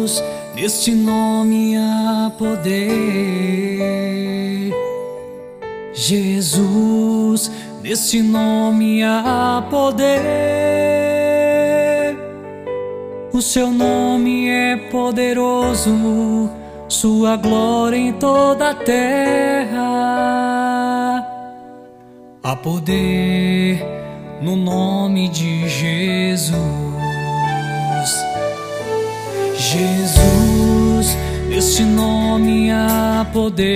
Jesus, neste nome há poder. Jesus, neste nome há poder. O seu nome é poderoso, sua glória em toda a terra. Há poder no nome de Jesus. Jesus, neste nome há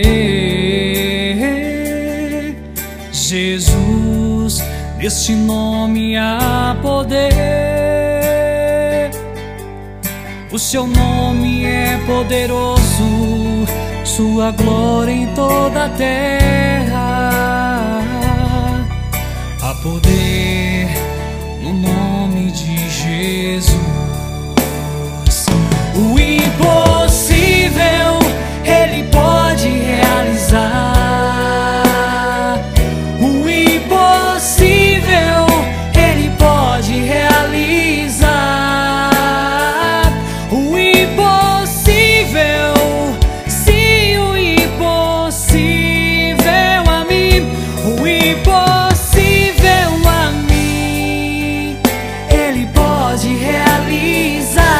poder. Jesus, neste nome há poder. O seu nome é poderoso, sua glória em toda a terra. Há poder no nome de Jesus. O impossível Ele pode realizar. O impossível Ele pode realizar. O impossível, sim, o impossível a mim. O impossível a mim Ele pode realizar.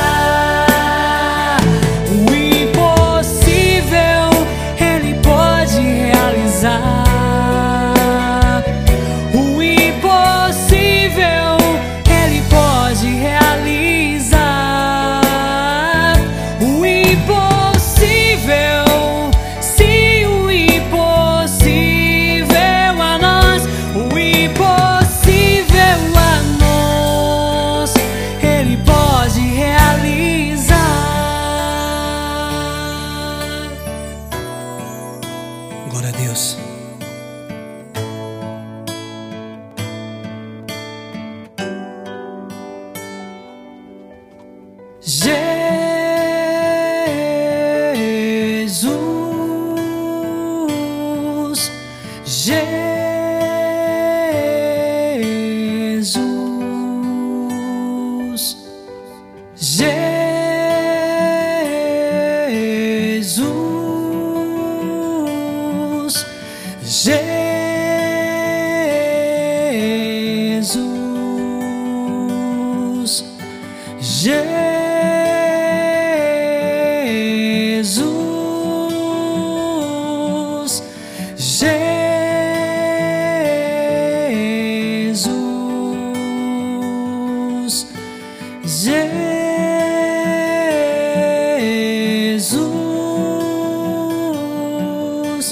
Glória a Deus. Jesus, Jesus, Jesus, Jesus, Jesus, Jesus,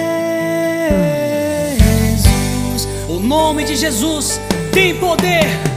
Jesus. O nome de Jesus tem poder.